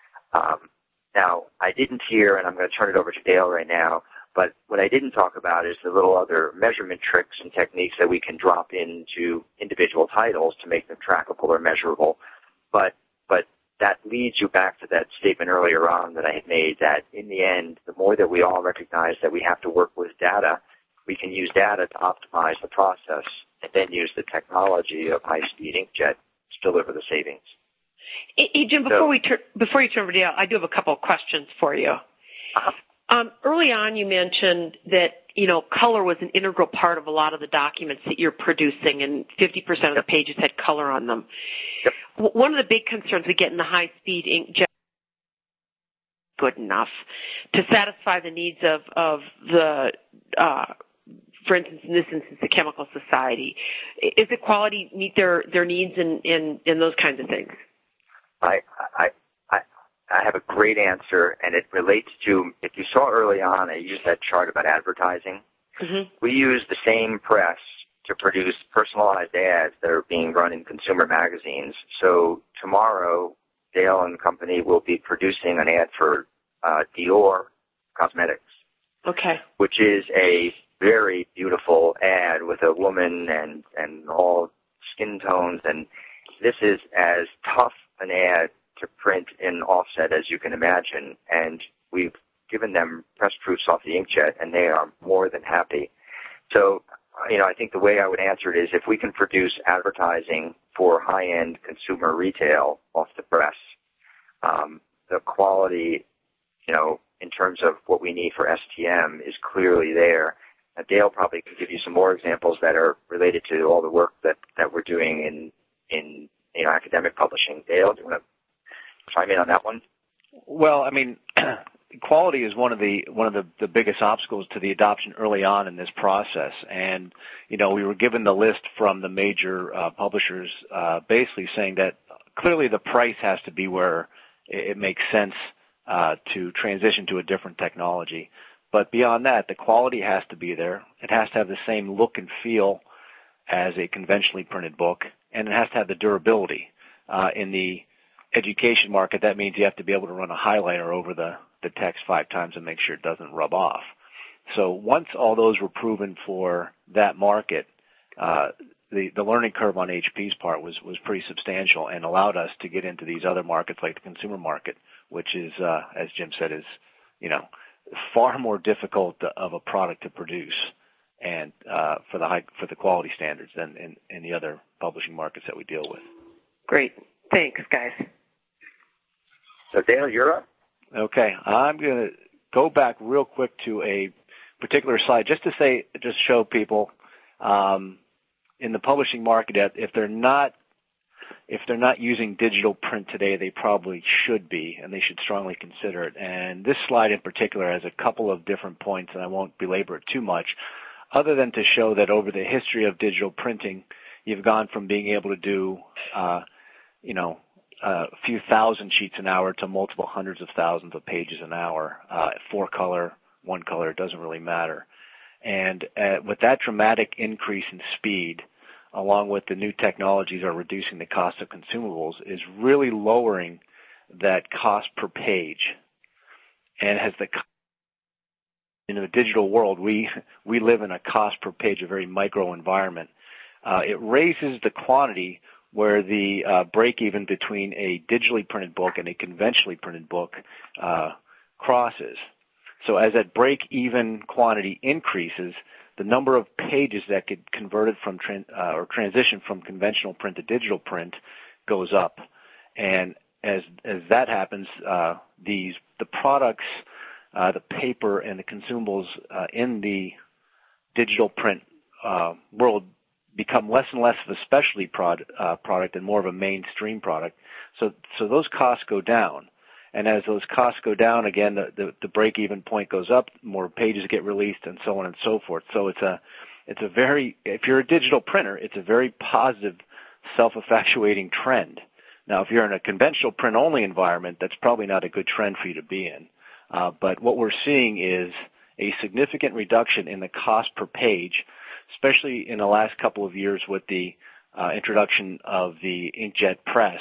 [SPEAKER 4] Now, I didn't hear, and I'm going to turn it over to Dale right now, but what I didn't talk about is the little other measurement tricks and techniques that we can drop into individual titles to make them trackable or measurable. But that leads you back to that statement earlier on that I had made, that in the end, the more that we all recognize that we have to work with data, we can use data to optimize the process and then use the technology of high-speed inkjet to deliver the savings.
[SPEAKER 1] Hey, Jim, before you turn over to Dale, I do have a couple of questions for you. Early on, you mentioned that, color was an integral part of a lot of the documents that you're producing, and 50% of the pages had color on them. Yep. One of the big concerns we get in the high-speed inkjet good enough to satisfy the needs of the, for instance, in this instance, the Chemical Society. Is the quality meet their needs in those kinds of things?
[SPEAKER 4] I have a great answer, and it relates to, if you saw early on, I used that chart about advertising. Mm-hmm. We use the same press to produce personalized ads that are being run in consumer magazines. So tomorrow, Dale and company will be producing an ad for Dior Cosmetics. Okay. Which is a very beautiful ad with a woman and all skin tones, and this is as tough an ad to print in offset as you can imagine, and we've given them press proofs off the inkjet, and they are more than happy. So, I think the way I would answer it is if we can produce advertising for high-end consumer retail off the press, the quality, in terms of what we need for STM is clearly there. Dale probably could give you some more examples that are related to all the work that we're doing in academic publishing. Dale, do you want to chime in on that one?
[SPEAKER 5] Well, quality is one of the biggest obstacles to the adoption early on in this process. And, we were given the list from the major publishers basically saying that clearly the price has to be where it makes sense to transition to a different technology. But beyond that, the quality has to be there. It has to have the same look and feel as a conventionally printed book, and it has to have the durability. In the education market, that means you have to be able to run a highlighter over the text 5 times and make sure it doesn't rub off. So once all those were proven for that market, the learning curve on HP's part was pretty substantial and allowed us to get into these other markets like the consumer market, which is, as Jim said, is, far more difficult of a product to produce and for the quality standards than in the other publishing markets that we deal with.
[SPEAKER 1] Great. Thanks, guys.
[SPEAKER 4] So, Dale, you're up.
[SPEAKER 5] Okay. I'm going to go back real quick to a particular slide just to show people in the publishing market if they're not using digital print today, they probably should be, and they should strongly consider it. And this slide in particular has a couple of different points, and I won't belabor it too much, other than to show that over the history of digital printing, you've gone from being able to do, a few thousand sheets an hour to multiple hundreds of thousands of pages an hour, 4-color, 1-color, it doesn't really matter. And with that dramatic increase in speed, along with the new technologies are reducing the cost of consumables, is really lowering that cost per page. And has in the digital world, we live in a cost per page, a very micro environment. It raises the quantity where the break-even between a digitally printed book and a conventionally printed book crosses. So as that break-even quantity increases, the number of pages that get converted from or transition from conventional print to digital print goes up. And as that happens, the products, the paper and the consumables in the digital print world become less and less of a specialty product and more of a mainstream product. So those costs go down. And as those costs go down, again, the break-even point goes up, more pages get released, and so on and so forth. So it's a very, if you're a digital printer, it's a very positive, self-effectuating trend. Now, if you're in a conventional print-only environment, that's probably not a good trend for you to be in. But what we're seeing is a significant reduction in the cost per page, especially in the last couple of years with the introduction of the inkjet press.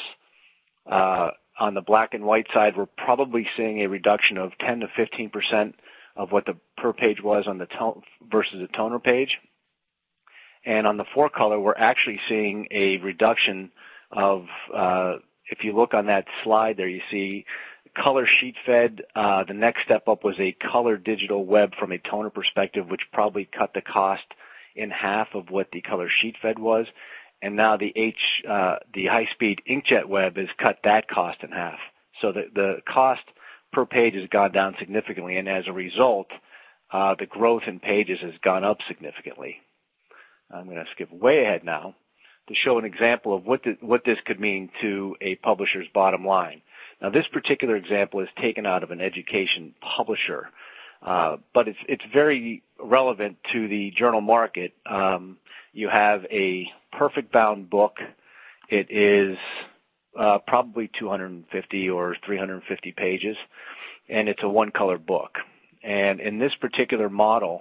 [SPEAKER 5] On the black and white side, we're probably seeing a reduction of 10 to 15% of what the per page was on the versus the toner page. And on the 4-color, we're actually seeing a reduction of, if you look on that slide there, you see color sheet fed. The next step up was a color digital web from a toner perspective, which probably cut the cost in half of what the color sheet fed was. And now the high-speed inkjet web has cut that cost in half. So the cost per page has gone down significantly, and as a result, the growth in pages has gone up significantly. I'm going to skip way ahead now to show an example of what this could mean to a publisher's bottom line. Now, this particular example is taken out of an education publisher, but it's very relevant to the journal market. You have a perfect bound book. It is probably 250 or 350 pages, and it's a 1-color book. And in this particular model,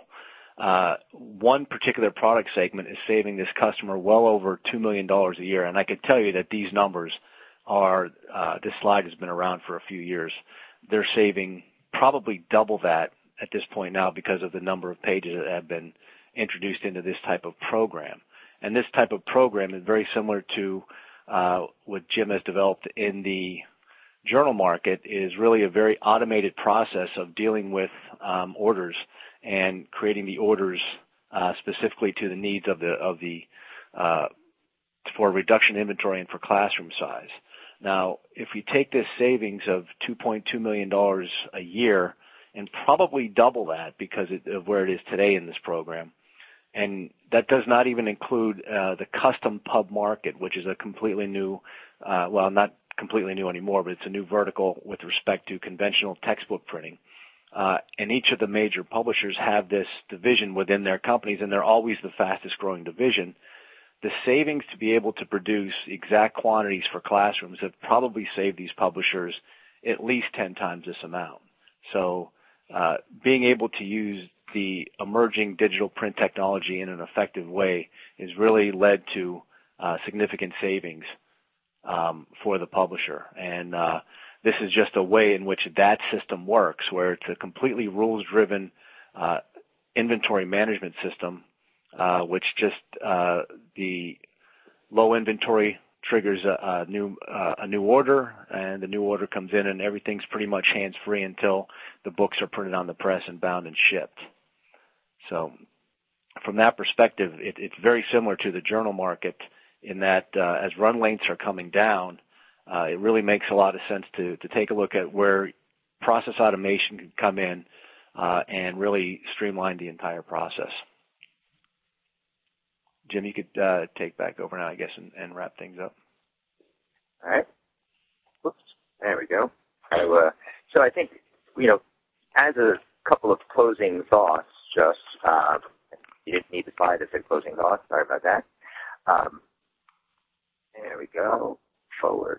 [SPEAKER 5] one particular product segment is saving this customer well over $2 million a year. And I can tell you that these numbers are, this slide has been around for a few years. They're saving probably double that at this point now because of the number of pages that have been introduced into this type of program. And this type of program is very similar to what Jim has developed in the journal market, is really a very automated process of dealing with orders and creating the orders specifically to the needs of the for reduction inventory and for classroom size. Now, if we take this savings of $2.2 million a year and probably double that because of where it is today in this program, and that does not even include the custom pub market, which is a completely new, well, not completely new anymore, but it's a new vertical with respect to conventional textbook printing. And each of the major publishers have this division within their companies, and they're always the fastest growing division. The savings to be able to produce exact quantities for classrooms have probably saved these publishers at least 10 times this amount. So being able to use the emerging digital print technology in an effective way has really led to significant savings for the publisher. And this is just a way in which that system works, where it's a completely rules-driven inventory management system, which just the low inventory triggers a new order, and the new order comes in, and everything's pretty much hands-free until the books are printed on the press and bound and shipped. So from that perspective, it's very similar to the journal market in that as run lengths are coming down, it really makes a lot of sense to take a look at where process automation can come in and really streamline the entire process. Jim, you could take back over now, I guess, and wrap things up.
[SPEAKER 4] All right. Whoops. There we go. So I think, as a couple of closing thoughts, just you didn't need the slide that said closing thoughts. Sorry about that. There we go. Forward.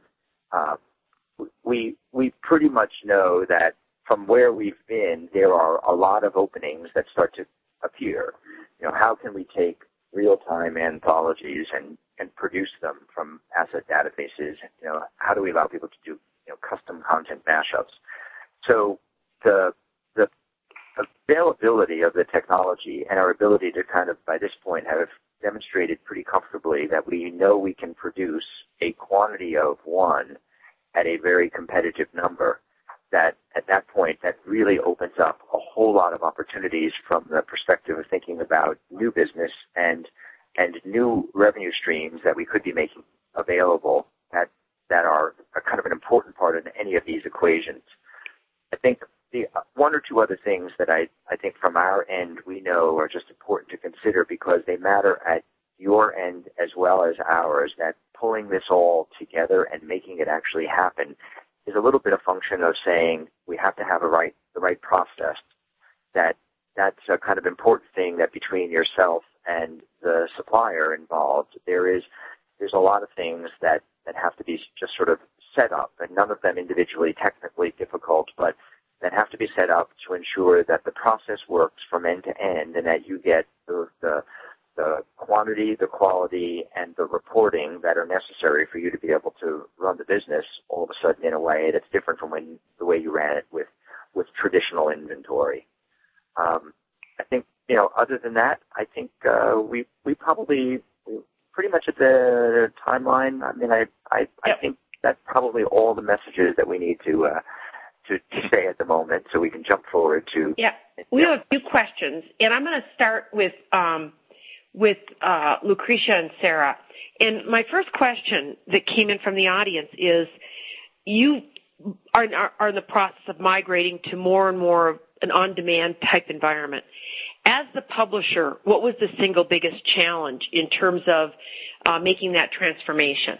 [SPEAKER 4] we pretty much know that from where we've been, there are a lot of openings that start to appear. How can we take real-time anthologies and produce them from asset databases? How do we allow people to do custom content mashups? So the availability of the technology and our ability to kind of, by this point, have demonstrated pretty comfortably that we know we can produce a quantity of one at a very competitive number, that at that point, that really opens up a whole lot of opportunities from the perspective of thinking about new business and new revenue streams that we could be making available that are kind of an important part of any of these equations. I think the one or two other things that I think from our end we know are just important to consider because they matter at your end as well as ours, that pulling this all together and making it actually happen is a little bit a function of saying we have to have the right process. That's a kind of important thing that between yourself and the supplier involved, there's a lot of things that have to be just sort of set up, and none of them individually technically difficult, but that have to be set up to ensure that the process works from end to end and that you get the quantity, the quality, and the reporting that are necessary for you to be able to run the business all of a sudden in a way that's different from the way you ran it with traditional inventory. I think, other than that, I think we probably pretty much at the timeline. I mean, I think that's probably all the messages that we need to say at the moment, so we can jump forward to.
[SPEAKER 1] Yeah, we have a few questions, and I'm going to start with Lucretia and Sarah. And my first question that came in from the audience is, you are in the process of migrating to more and more of an on-demand type environment. As the publisher, what was the single biggest challenge in terms of making that transformation?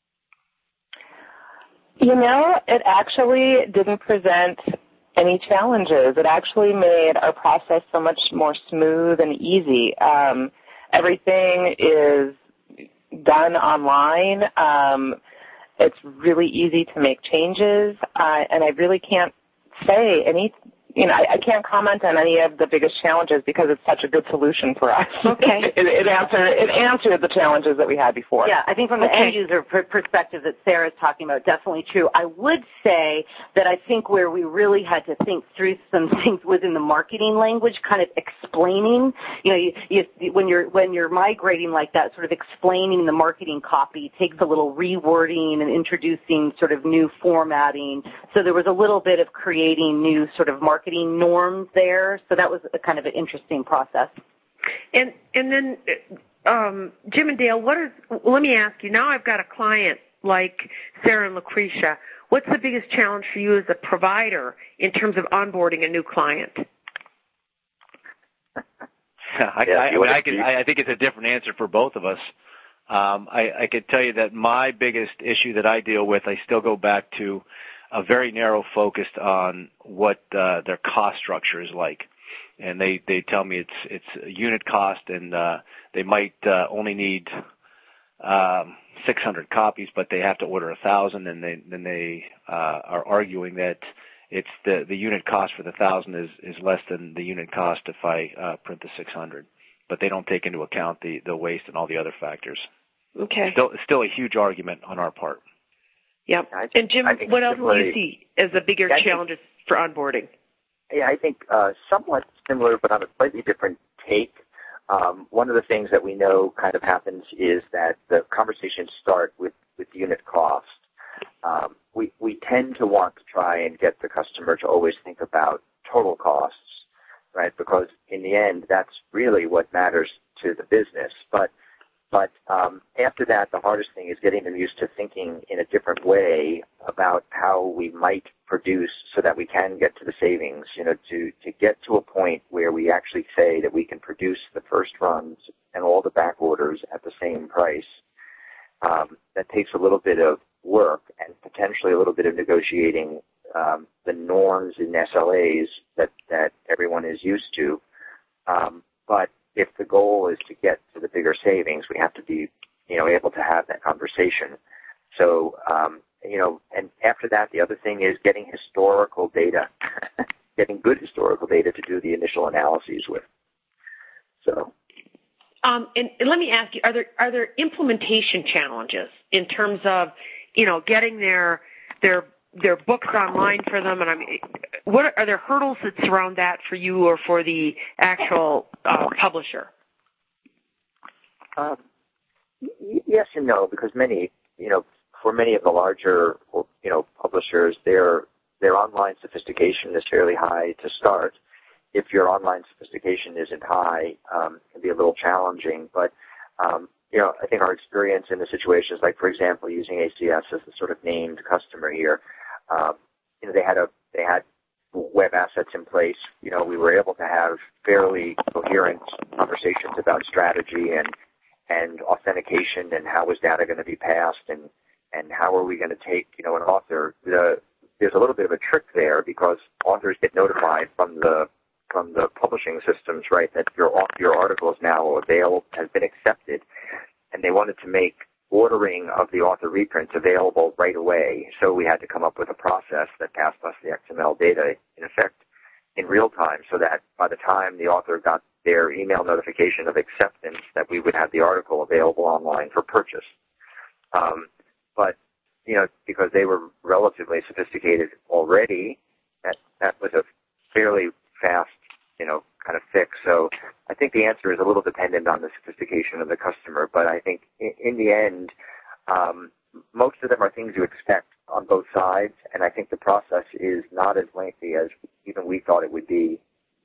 [SPEAKER 2] It actually didn't present any challenges. It actually made our process so much more smooth and easy. Everything is done online. It's really easy to make changes, and I really can't say I can't comment on any of the biggest challenges because it's such a good solution for us.
[SPEAKER 1] Okay.
[SPEAKER 2] It answered the challenges that we had before.
[SPEAKER 3] Yeah, I think from the end user perspective that Sarah's talking about, definitely true. I would say that I think where we really had to think through some things was in the marketing language, kind of explaining, when you're migrating like that, sort of explaining the marketing copy takes a little rewording and introducing sort of new formatting. So there was a little bit of creating new sort of marketing norms there. So that was a kind of an interesting process.
[SPEAKER 1] And then, Jim and Dale, let me ask you, now I've got a client like Sarah and Lucretia. What's the biggest challenge for you as a provider in terms of onboarding a new client?
[SPEAKER 5] I think it's a different answer for both of us. I could tell you that my biggest issue that I deal with, I still go back to a very narrow focus on what their cost structure is like. And they tell me it's a unit cost, and they might only need 600 copies, but they have to order 1,000, and then they are arguing that it's the unit cost for the 1,000 is less than the unit cost if I print the 600. But they don't take into account the waste and all the other factors.
[SPEAKER 1] Okay.
[SPEAKER 5] Still a huge argument on our part.
[SPEAKER 1] Yep. And Jim, what else do you see as the bigger challenges for onboarding?
[SPEAKER 4] Yeah, I think somewhat similar, but on a slightly different take. One of the things that we know kind of happens is that the conversations start with unit cost. We tend to want to try and get the customer to always think about total costs, right? Because in the end, that's really what matters to the business. But after that, the hardest thing is getting them used to thinking in a different way about how we might produce so that we can get to the savings, to get to a point where we actually say that we can produce the first runs and all the back orders at the same price. That takes a little bit of work and potentially a little bit of negotiating the norms and SLAs that everyone is used to. But if the goal is to get to the bigger savings, we have to be, able to have that conversation. So, and after that, the other thing is getting historical data, getting good historical data to do the initial analyses with. So.
[SPEAKER 1] And let me ask you: are there implementation challenges in terms of, getting their books online for them? And what are there hurdles that surround that for you or for the actual publisher?
[SPEAKER 4] Yes and no, because for many of the larger, publishers, their online sophistication is fairly high to start. If your online sophistication isn't high, it can be a little challenging. But, I think our experience in the situations, like, for example, using ACS as the sort of named customer here, they had web assets in place. We were able to have fairly coherent conversations about strategy and authentication and how was data going to be passed and how are we going to take, an author. There's a little bit of a trick there because authors get notified from the publishing systems, right, that your article is now available, has been accepted, and they wanted to make ordering of the author reprints available right away. So we had to come up with a process that passed us the XML data, in effect, in real time, so that by the time the author got their email notification of acceptance, that we would have the article available online for purchase. But, because they were relatively sophisticated already, that was a fairly fast, kind of fix. So I think the answer is a little dependent on the sophistication of the customer. But I think in the end, most of them are things you expect on both sides. And I think the process is not as lengthy as even we thought it would be.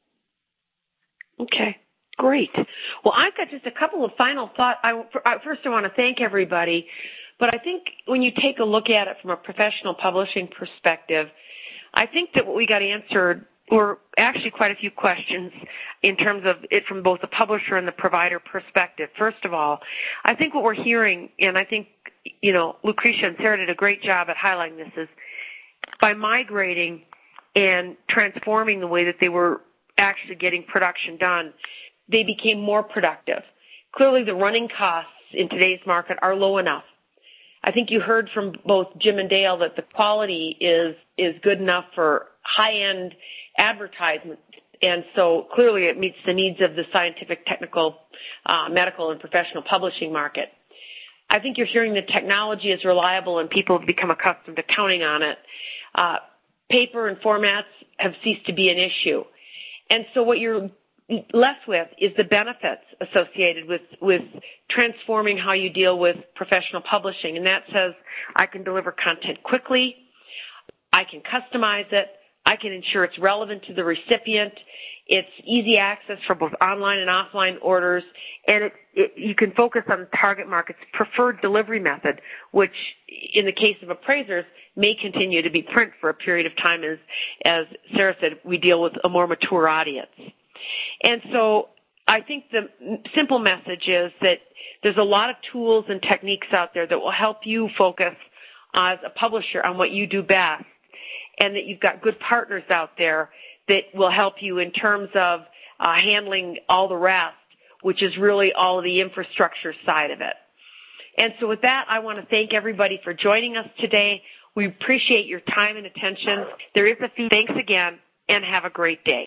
[SPEAKER 1] Okay, great. Well, I've got just a couple of final thoughts. First, I want to thank everybody. But I think when you take a look at it from a professional publishing perspective, I think that what we got answered were actually quite a few questions in terms of it from both the publisher and the provider perspective. First of all, I think what we're hearing, and I think, Lucretia and Sarah did a great job at highlighting this, is by migrating and transforming the way that they were actually getting production done, they became more productive. Clearly, the running costs in today's market are low enough. I think you heard from both Jim and Dale that the quality is good enough for high-end advertisement, and so clearly it meets the needs of the scientific, technical, medical, and professional publishing market. I think you're hearing the technology is reliable and people have become accustomed to counting on it. Paper and formats have ceased to be an issue. And so what you're left with is the benefits associated with transforming how you deal with professional publishing. And that says I can deliver content quickly, I can customize it, I can ensure it's relevant to the recipient, it's easy access for both online and offline orders, and you can focus on the target market's preferred delivery method, which in the case of appraisers may continue to be print for a period of time as Sarah said, we deal with a more mature audience. And so I think the simple message is that there's a lot of tools and techniques out there that will help you focus as a publisher on what you do best, and that you've got good partners out there that will help you in terms of handling all the rest, which is really all of the infrastructure side of it. And so with that, I want to thank everybody for joining us today. We appreciate your time and attention. There is a fee. Thanks again, and have a great day.